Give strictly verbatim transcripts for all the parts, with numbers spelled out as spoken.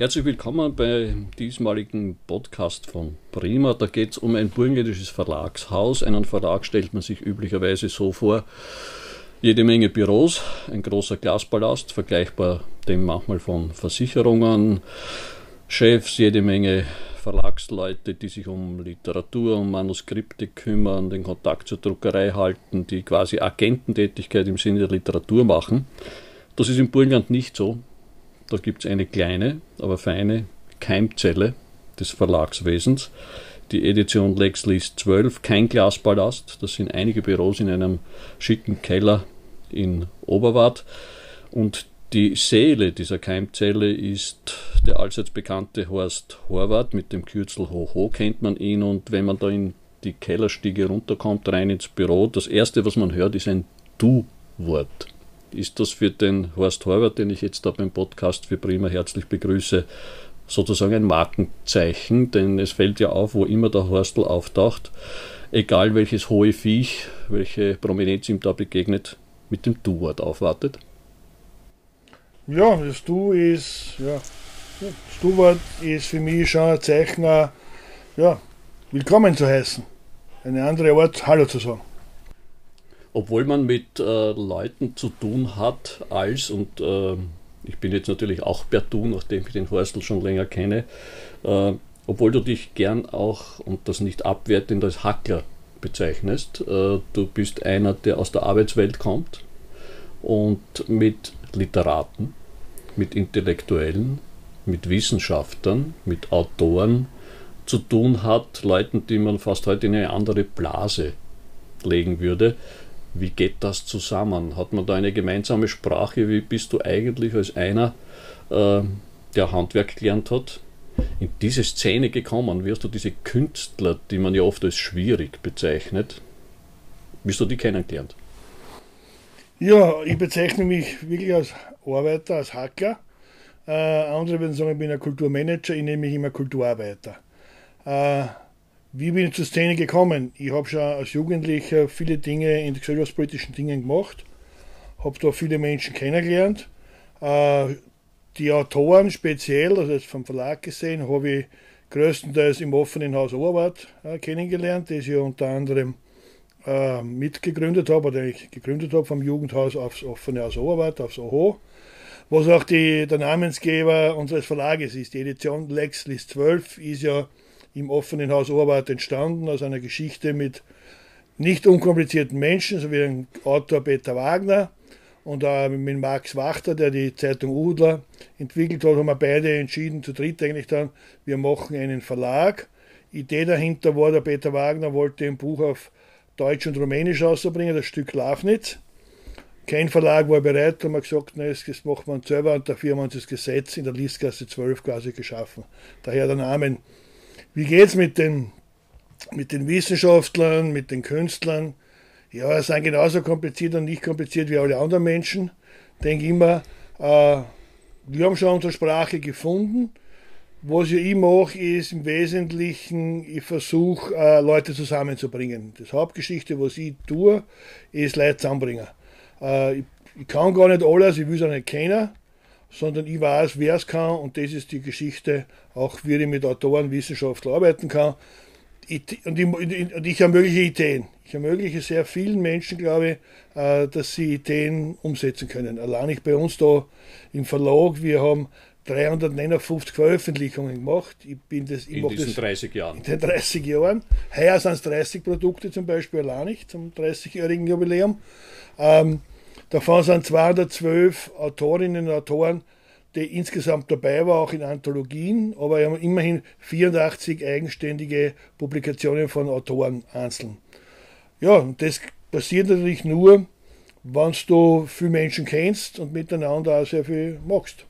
Herzlich willkommen bei diesmaligen Podcast von Prima. Da geht es um ein burgenländisches Verlagshaus. Einen Verlag stellt man sich üblicherweise so vor: jede Menge Büros, ein großer Glaspalast, vergleichbar dem manchmal von Versicherungen, Chefs, jede Menge Verlagsleute, die sich um Literatur, um Manuskripte kümmern, den Kontakt zur Druckerei halten, die quasi Agententätigkeit im Sinne der Literatur machen. Das ist im Burgenland nicht so. Da gibt es eine kleine, aber feine Keimzelle des Verlagswesens, die Edition Lexlis zwölf, kein Glaspalast. Das sind einige Büros in einem schicken Keller in Oberwart. Und die Seele dieser Keimzelle ist der allseits bekannte Horst Horvath, mit dem Kürzel Hoho kennt man ihn. Und wenn man da in die Kellerstiege runterkommt, rein ins Büro, das erste, was man hört, ist ein Du-Wort. Ist das für den Horst Horvath, den ich jetzt da beim Podcast für Prima herzlich begrüße, sozusagen ein Markenzeichen? Denn es fällt ja auf, wo immer der Horstl auftaucht, egal welches hohe Viech, welche Prominenz ihm da begegnet, mit dem Du-Wort aufwartet. Ja, das Du ist, ja, das Du-Wort ist für mich schon ein Zeichen, ja, willkommen zu heißen. Eine andere Art, Hallo zu sagen. Obwohl man mit äh, Leuten zu tun hat als, und äh, ich bin jetzt natürlich auch per Du, nachdem ich den Horstl schon länger kenne, äh, obwohl du dich gern auch, und das nicht abwertend, als Hackler bezeichnest, äh, du bist einer, der aus der Arbeitswelt kommt und mit Literaten, mit Intellektuellen, mit Wissenschaftlern, mit Autoren zu tun hat, Leuten, die man fast heute in eine andere Blase legen würde. Wie geht das zusammen? Hat man da eine gemeinsame Sprache? Wie bist du eigentlich als einer, äh, der Handwerk gelernt hat, in diese Szene gekommen? Wie hast du diese Künstler, die man ja oft als schwierig bezeichnet, wie hast du die kennengelernt? Ja, ich bezeichne mich wirklich als Arbeiter, als Hacker. Äh, andere würden sagen, ich bin ein Kulturmanager, ich nenne mich immer Kulturarbeiter. Äh, Wie bin ich zur Szene gekommen? Ich habe schon als Jugendlicher viele Dinge in gesellschaftspolitischen Dingen gemacht, habe da viele Menschen kennengelernt. Die Autoren speziell, also jetzt vom Verlag gesehen, habe ich größtenteils im offenen Haus Oberwart kennengelernt, das ich ja unter anderem mitgegründet habe, oder ich gegründet habe vom Jugendhaus aufs offene Haus Oberwart, aufs O H O, was auch die, der Namensgeber unseres Verlages ist. Die Edition Lexlis zwölf ist ja im offenen Haus Oberwart entstanden, aus einer Geschichte mit nicht unkomplizierten Menschen, so wie dem Autor Peter Wagner und auch mit Max Wachter, der die Zeitung Udler entwickelt hat, haben wir beide entschieden, zu dritt eigentlich dann, wir machen einen Verlag. Idee dahinter war, der Peter Wagner wollte ein Buch auf Deutsch und Rumänisch rausbringen, das Stück Lafnitz. Kein Verlag war bereit, haben wir gesagt, nein, das machen wir uns selber, und dafür haben wir uns das Gesetz in der Listgasse zwölf quasi geschaffen. Daher der Name. Wie geht's mit den, mit den Wissenschaftlern, mit den Künstlern? Ja, es sind genauso kompliziert und nicht kompliziert wie alle anderen Menschen. Ich denke immer, äh, wir haben schon unsere Sprache gefunden. Was ich mache, ist im Wesentlichen, ich versuche, äh, Leute zusammenzubringen. Das Hauptgeschichte, was ich tue, ist Leute zusammenbringen. Äh, ich, ich kann gar nicht alles, ich will es auch nicht kennen, sondern ich weiß, wer es kann, und das ist die Geschichte, auch wie ich mit Autoren, Wissenschaftlern arbeiten kann. Ich, und, ich, und ich ermögliche Ideen. Ich ermögliche sehr vielen Menschen, glaube ich, dass sie Ideen umsetzen können. Allein ich bei uns da im Verlag, wir haben dreihundertneunundfünfzig Veröffentlichungen gemacht. Ich bin das, ich in diesen das dreißig Jahren. In den dreißig Jahren. Heuer sind es dreißig Produkte zum Beispiel allein nicht, zum dreißigjährigen Jubiläum. Ähm, Davon sind zweihundertzwölf Autorinnen und Autoren, die insgesamt dabei waren, auch in Anthologien, aber wir haben immerhin vierundachtzig eigenständige Publikationen von Autoren einzeln. Ja, und das passiert natürlich nur, wenn du viele Menschen kennst und miteinander auch sehr viel machst.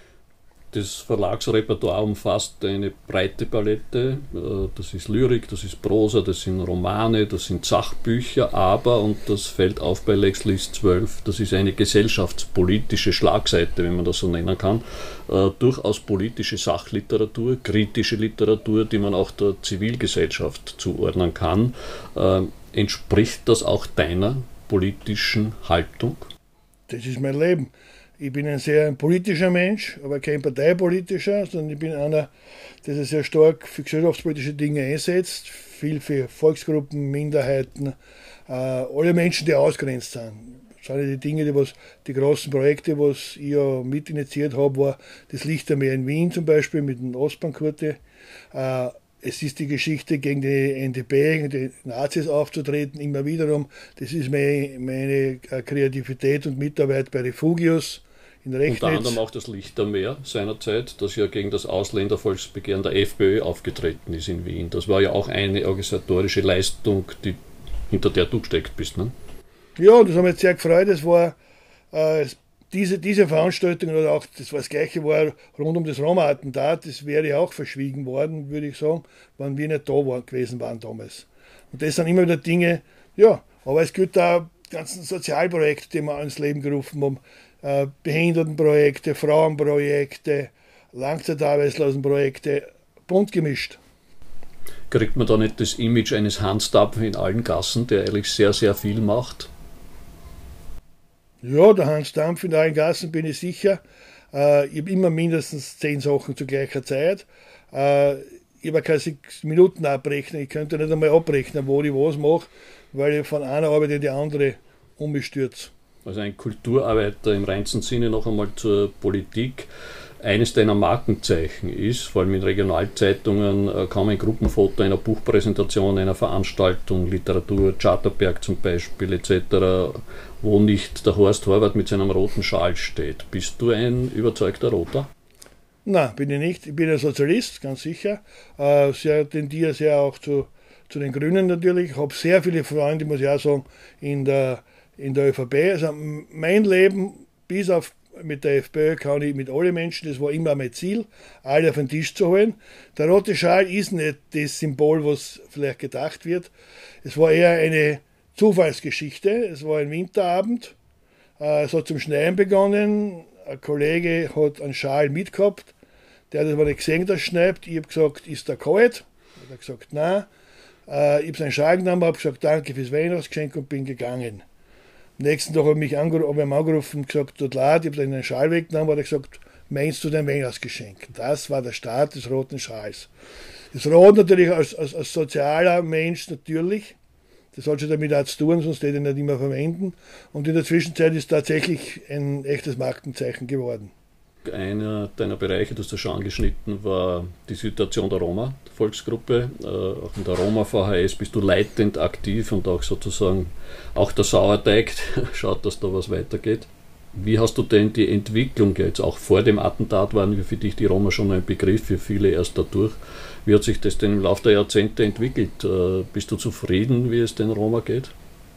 Das Verlagsrepertoire umfasst eine breite Palette, das ist Lyrik, das ist Prosa, das sind Romane, das sind Sachbücher, aber, und das fällt auf bei Lexlis zwölf, das ist eine gesellschaftspolitische Schlagseite, wenn man das so nennen kann, äh, durchaus politische Sachliteratur, kritische Literatur, die man auch der Zivilgesellschaft zuordnen kann. Äh, entspricht das auch deiner politischen Haltung? Das ist mein Leben. Ich bin ein sehr politischer Mensch, aber kein parteipolitischer, sondern ich bin einer, der sich sehr stark für gesellschaftspolitische Dinge einsetzt, viel für Volksgruppen, Minderheiten, äh, alle Menschen, die ausgrenzt sind. Das sind die Dinge, die, was, die großen Projekte, was ich ja mit initiiert habe, war das Lichtermeer in Wien zum Beispiel mit dem Ostbahnkurte. Äh, es ist die Geschichte, gegen die N D P, gegen die Nazis aufzutreten, immer wiederum. Das ist meine, meine Kreativität und Mitarbeit bei Refugius. Unter anderem auch das Lichtermeer seinerzeit, das ja gegen das Ausländervolksbegehren der FPÖ aufgetreten ist in Wien. Das war ja auch eine organisatorische Leistung, die, hinter der du gesteckt bist, ne? Ja, das hat mich sehr gefreut. Das war äh, diese, diese Veranstaltung, oder auch das, was das Gleiche war rund um das Roma-Attentat, das wäre auch verschwiegen worden, würde ich sagen, wenn wir nicht da waren, gewesen waren damals. Und das sind immer wieder Dinge, ja, aber es gibt auch ganzen Sozialprojekte, die wir ins Leben gerufen haben. Behindertenprojekte, Frauenprojekte, Langzeitarbeitslosenprojekte, bunt gemischt. Kriegt man da nicht das Image eines Hans-Dampf in allen Gassen, der eigentlich sehr, sehr viel macht? Ja, der Hans-Dampf in allen Gassen, bin ich sicher. Äh, ich habe immer mindestens zehn Sachen zu gleicher Zeit. Äh, ich habe keine sechs Minuten abrechnen. Ich könnte nicht einmal abrechnen, wo ich was mache, weil ich von einer Arbeit in die andere umstürze. Also ein Kulturarbeiter im reinsten Sinne. Noch einmal zur Politik. Eines deiner Markenzeichen ist, vor allem in Regionalzeitungen, kaum ein Gruppenfoto einer Buchpräsentation, einer Veranstaltung, Literatur, Charterberg zum Beispiel et cetera, wo nicht der Horst Horvath mit seinem roten Schal steht. Bist du ein überzeugter Roter? Nein, bin ich nicht. Ich bin ein Sozialist, ganz sicher. Äh, sehr, tendiere sehr auch zu, zu den Grünen natürlich. Ich habe sehr viele Freunde, muss ich auch sagen, in der in der ÖVP. Also mein Leben, bis auf mit der FPÖ, kann ich mit allen Menschen, das war immer mein Ziel, alle auf den Tisch zu holen. Der rote Schal ist nicht das Symbol, was vielleicht gedacht wird. Es war eher eine Zufallsgeschichte. Es war ein Winterabend. Es hat zum Schneien begonnen. Ein Kollege hat einen Schal mitgehabt. Der hat das aber nicht gesehen, dass es schneit. Ich habe gesagt, ist der kalt? Er hat gesagt, nein. Ich habe seinen Schal genommen, habe gesagt, danke fürs Weihnachtsgeschenk und bin gegangen. Am nächsten Tag habe ich mich angerufen, habe ich angerufen und gesagt, tut leid, ich habe den Schal weggenommen, hat er gesagt, meinst du dein Weihnachtsgeschenk? Das war der Start des roten Schals. Das Rot natürlich als, als, als sozialer Mensch natürlich, das hat schon damit auch zu tun, sonst hätte ich nicht immer verwenden. Und in der Zwischenzeit ist tatsächlich ein echtes Markenzeichen geworden. Einer deiner Bereiche, du hast das schon angeschnitten, war die Situation der Roma-Volksgruppe. Äh, auch in der Roma-V H S bist du leitend aktiv und auch sozusagen auch der Sauerteig schaut, dass da was weitergeht. Wie hast du denn die Entwicklung jetzt, auch vor dem Attentat waren für dich die Roma schon ein Begriff, für viele erst dadurch. Wie hat sich das denn im Laufe der Jahrzehnte entwickelt? Äh, bist du zufrieden, wie es den Roma geht?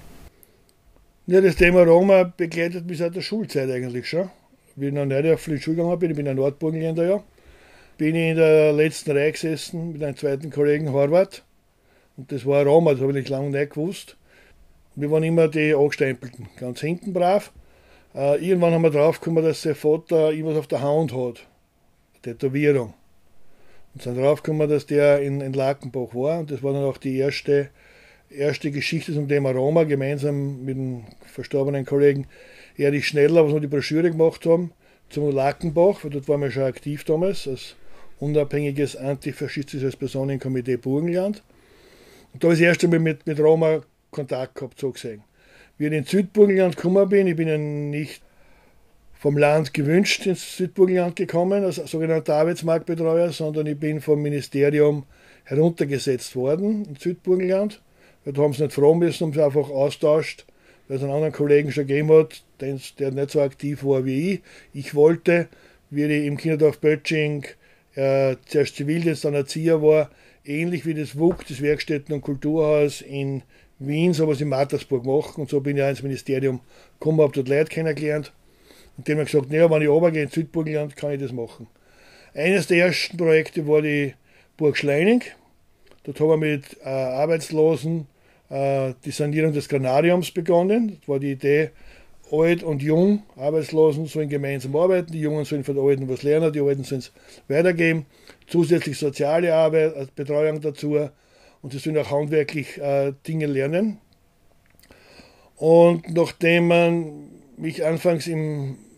Ja, das Thema Roma begleitet mich seit der Schulzeit eigentlich schon. Wie ich noch nicht auf die Schule gegangen bin, ich bin ein Nordburgenländer, ja, bin ich in der letzten Reihe gesessen mit einem zweiten Kollegen Horvath. Und das war ein Roma, das habe ich nicht lange nicht gewusst. Wir waren immer die Angestempelten, ganz hinten brav. Äh, irgendwann haben wir draufgekommen, dass der Vater irgendwas auf der Hand hat, eine Tätowierung. Und sind draufgekommen, dass der in, in Lakenbach war. Und das war dann auch die erste, erste Geschichte zum Thema Roma, gemeinsam mit dem verstorbenen Kollegen Erich Schneller, was wir die Broschüre gemacht haben, zum Lakenbach, weil dort waren wir schon aktiv damals, als unabhängiges antifaschistisches Personenkomitee Burgenland. Und da habe ich das erste Mal mit, mit Roma Kontakt gehabt, so gesehen. Wie ich in Südburgenland gekommen bin, ich bin ja nicht vom Land gewünscht ins Südburgenland gekommen, als sogenannter Arbeitsmarktbetreuer, sondern ich bin vom Ministerium heruntergesetzt worden in Südburgenland. Weil da haben sie nicht fragen müssen, haben sie einfach austauscht, weil es einen anderen Kollegen schon gegeben hat, der nicht so aktiv war wie ich. Ich wollte, wie ich im Kinderdorf Böttching äh, zuerst Zivildienst, dann Erzieher war, ähnlich wie das W U K, das Werkstätten- und Kulturhaus in Wien, sowas in Mattersburg machen. Und so bin ich auch ins Ministerium gekommen, habe dort Leute kennengelernt. Und die haben gesagt, naja, wenn ich runtergehe in Südburgenland, kann ich das machen. Eines der ersten Projekte war die Burg Schleining. Dort haben wir mit äh, Arbeitslosen äh, die Sanierung des Granariums begonnen. Das war die Idee, alt und jung, Arbeitslosen sollen gemeinsam arbeiten, die Jungen sollen von den Alten was lernen, die Alten sollen es weitergeben. Zusätzlich soziale Arbeit, äh, Betreuung dazu und sie sollen auch handwerklich äh, Dinge lernen. Und nachdem man mich anfangs im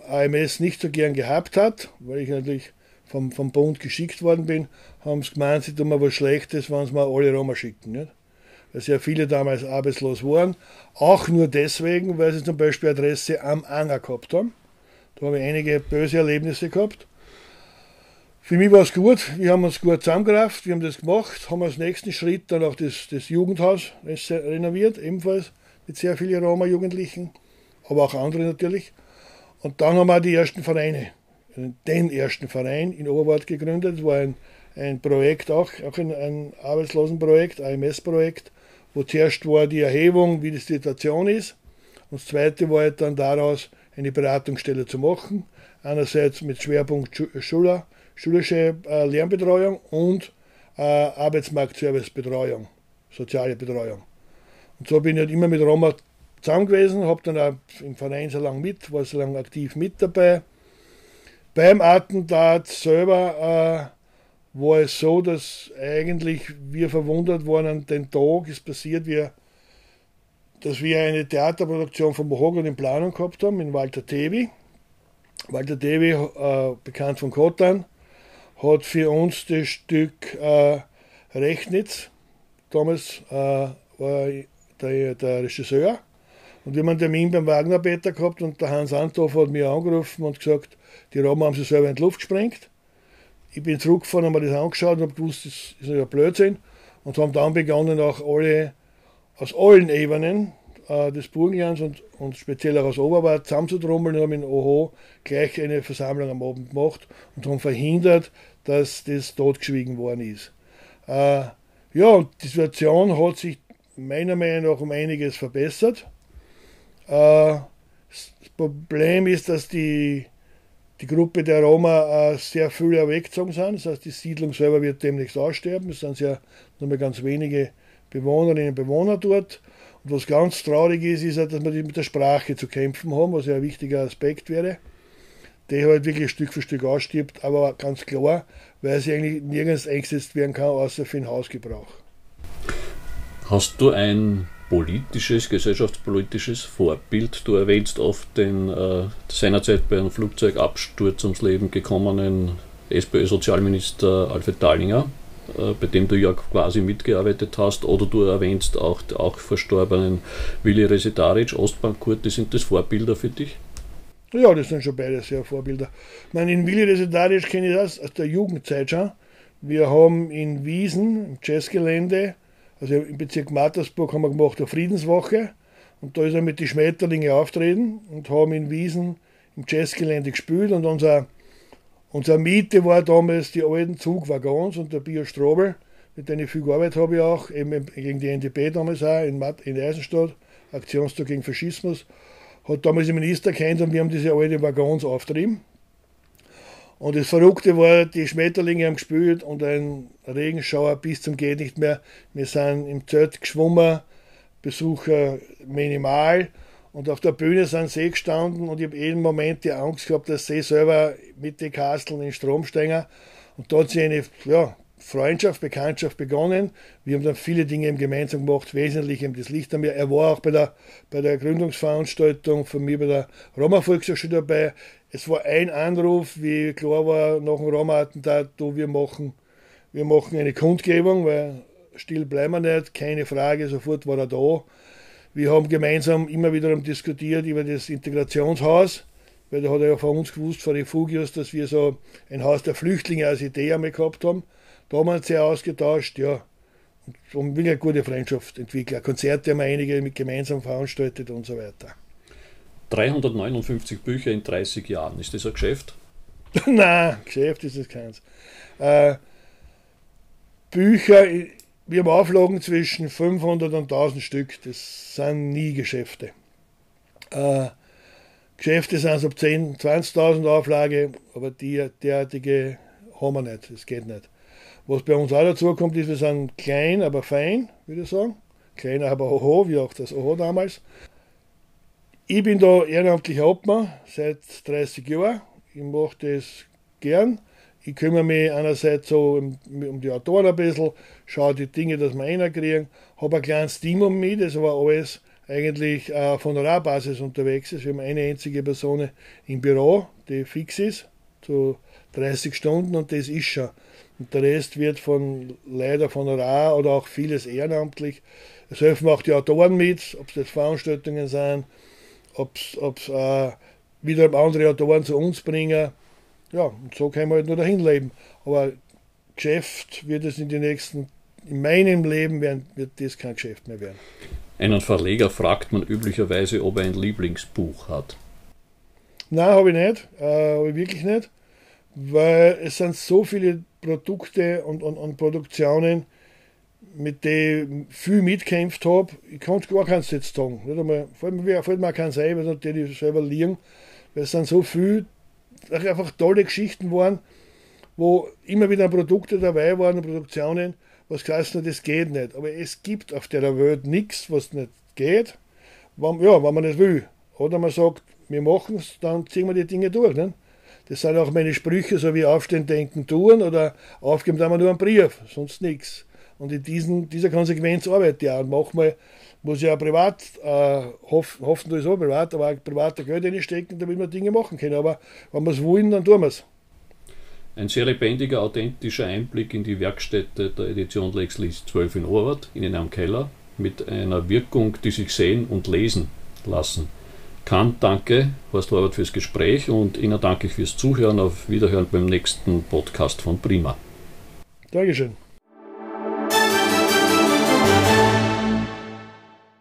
A M S nicht so gern gehabt hat, weil ich natürlich vom, vom Bund geschickt worden bin, haben sie gemeint, sie tun mir was Schlechtes, wenn sie mir alle Roma schicken. Nicht? Weil sehr viele damals arbeitslos waren. Auch nur deswegen, weil sie zum Beispiel Adresse am Anger gehabt haben. Da habe ich einige böse Erlebnisse gehabt. Für mich war es gut, wir haben uns gut zusammengerafft, wir haben das gemacht, haben als nächsten Schritt dann auch das, das Jugendhaus renoviert, ebenfalls mit sehr vielen Roma-Jugendlichen, aber auch andere natürlich. Und dann haben wir die ersten Vereine, den ersten Verein in Oberwart gegründet. Das war ein, ein Projekt, auch, auch ein, ein Arbeitslosenprojekt, A M S-Projekt, wo zuerst war die Erhebung, wie die Situation ist. Und das zweite war halt dann daraus, eine Beratungsstelle zu machen. Einerseits mit Schwerpunkt Schüler, schulische äh, Lernbetreuung und äh, Arbeitsmarktservicebetreuung, soziale Betreuung. Und so bin ich halt immer mit Roma zusammen gewesen, habe dann auch im Verein so lange mit, war so lange aktiv mit dabei. Beim Attentat selber äh, war es so, dass eigentlich wir verwundert waren an den Tag, ist passiert, wir, dass wir eine Theaterproduktion von Mahogany in Planung gehabt haben, in Walter Tevi. Walter Tevi, äh, bekannt von Kotan, hat für uns das Stück äh, Rechnitz, damals äh, war der, der Regisseur, und wir haben einen Termin beim Wagner-Peter gehabt und der Hans Anthoff hat mich angerufen und gesagt, die Roma haben sich selber in die Luft gesprengt. Ich bin zurückgefahren, habe mir das angeschaut und habe gewusst, das ist ja Blödsinn, und haben dann begonnen, auch alle, aus allen Ebenen äh, des Burgenlands und, und speziell auch aus Oberwart zusammenzutrommeln und haben in Oho gleich eine Versammlung am Abend gemacht und haben verhindert, dass das totgeschwiegen worden ist. Äh, ja, und die Situation hat sich meiner Meinung nach um einiges verbessert. Äh, das Problem ist, dass die, die Gruppe der Roma äh, sehr viele weggezogen sind. Das heißt, die Siedlung selber wird demnächst aussterben. Es sind ja nur mehr ganz wenige Bewohnerinnen und Bewohner dort. Und was ganz traurig ist, ist, dass wir mit der Sprache zu kämpfen haben, was ja ein wichtiger Aspekt wäre, der halt wirklich Stück für Stück ausstirbt, aber ganz klar, weil sie eigentlich nirgends eingesetzt werden kann, außer für den Hausgebrauch. Hast du ein politisches, gesellschaftspolitisches Vorbild? Du erwähnst oft den äh, seinerzeit bei einem Flugzeugabsturz ums Leben gekommenen SPÖ-Sozialminister Alfred Dallinger, äh, bei dem du ja quasi mitgearbeitet hast, oder du erwähnst auch den auch verstorbenen Willi Resetaric, Ostbank-Kurti. Sind das Vorbilder für dich? Ja, das sind schon beide sehr Vorbilder. Ich meine, in Willi Resetaric kenne ich das aus der Jugendzeit schon. Wir haben in Wiesen, im Jazzgelände, also im Bezirk Mattersburg, haben wir gemacht eine Friedenswoche. Und da ist er mit den Schmetterlingen auftreten und haben in Wiesen im Jazzgelände gespielt. Und unser, unsere Miete war damals die alten Zugwaggons und der Bio Strobel, mit denen ich viel gearbeitet habe, ich auch, eben gegen die N D P damals auch in, Mat- in Eisenstadt, Aktionstag gegen Faschismus. Hat damals den Minister kennt und wir haben diese alten Waggons auftrieben. Und das Verrückte war, die Schmetterlinge haben gespielt und ein Regenschauer bis zum geht nicht mehr. Wir sind im Zelt geschwommen, Besucher minimal, und auf der Bühne sind sie gestanden und ich habe jeden Moment die Angst gehabt, dass sie selber mit den Kasteln in den Strom steigen. Und da hat sich eine ja, Freundschaft, Bekanntschaft begonnen. Wir haben dann viele Dinge eben gemeinsam gemacht, wesentlich eben das Licht am Meer. Er war auch bei der, bei der Gründungsveranstaltung von mir bei der Roma-Volkshochschule dabei. Es war ein Anruf, wie klar war, nach dem Roma-Attentat, wir machen, wir machen eine Kundgebung, weil still bleiben wir nicht, keine Frage, sofort war er da. Wir haben gemeinsam immer wieder diskutiert über das Integrationshaus, weil da hat er ja von uns gewusst, von Refugios, dass wir so ein Haus der Flüchtlinge als Idee einmal gehabt haben. Da haben wir uns sehr ausgetauscht, ja, und haben wirklich eine gute Freundschaft entwickelt. Konzerte haben wir einige mit gemeinsam veranstaltet und so weiter. dreihundertneunundfünfzig Bücher in dreißig Jahren, ist das ein Geschäft? Nein, Geschäft ist das keins. Äh, Bücher, wir haben Auflagen zwischen fünfhundert und tausend Stück, das sind nie Geschäfte. Äh, Geschäfte sind so ab zehntausend, zwanzigtausend Auflage, aber die derartige haben wir nicht, das geht nicht. Was bei uns auch dazu kommt, ist, wir sind klein, aber fein, würde ich sagen. Kleiner, aber Oho, wie auch das Oho damals. Ich bin da ehrenamtlicher Obmann seit dreißig Jahren. Ich mache das gern. Ich kümmere mich einerseits so um, um die Autoren ein bisschen, schaue die Dinge, dass wir reinkriegen. Habe ein kleines Team um mich, das aber alles eigentlich auf Honorarbasis unterwegs ist. Wir haben eine einzige Person im Büro, die fix ist, zu dreißig Stunden, und das ist schon. Und der Rest wird von leider von Honorar oder auch vieles ehrenamtlich. Es helfen auch die Autoren mit, ob es jetzt Veranstaltungen sind, ob es äh, wiederum andere Autoren zu uns bringen. Ja, und so können wir halt nur dahin leben. Aber Geschäft wird es in den nächsten, in meinem Leben werden, wird das kein Geschäft mehr werden. Einen Verleger fragt man üblicherweise, ob er ein Lieblingsbuch hat. Nein, habe ich nicht, äh, habe ich wirklich nicht, weil es sind so viele Produkte und, und, und Produktionen, mit denen ich viel mitgekämpft habe. Ich kann gar keins jetzt sagen. Nicht einmal, fällt mir, fällt mir auch keins ein, weil natürlich selber liegen, weil es sind so viele einfach tolle Geschichten waren, wo immer wieder Produkte dabei waren und Produktionen, was heißt nur, das geht nicht. Aber es gibt auf der Welt nichts, was nicht geht, wenn, ja, wenn man nicht will. Oder man sagt, wir machen es, dann ziehen wir die Dinge durch. Ne? Das sind auch meine Sprüche, so wie Aufstehen, Denken, Tun oder Aufgeben, da haben wir nur einen Brief, sonst nichts. Und in diesen, dieser Konsequenz arbeite ich auch. Und manchmal muss ich auch privat, äh, hoff, hoffen tue ich so privat, aber auch privater Geld reinstecken, damit wir Dinge machen können. Aber wenn wir es wollen, dann tun wir es. Ein sehr lebendiger, authentischer Einblick in die Werkstätte der Edition Lex liest zwölf in Orwart, in einem Keller, mit einer Wirkung, die sich sehen und lesen lassen kann. Danke, Horst Horvath, fürs Gespräch, und Ihnen danke ich fürs Zuhören. Auf Wiederhören beim nächsten Podcast von Prima. Dankeschön.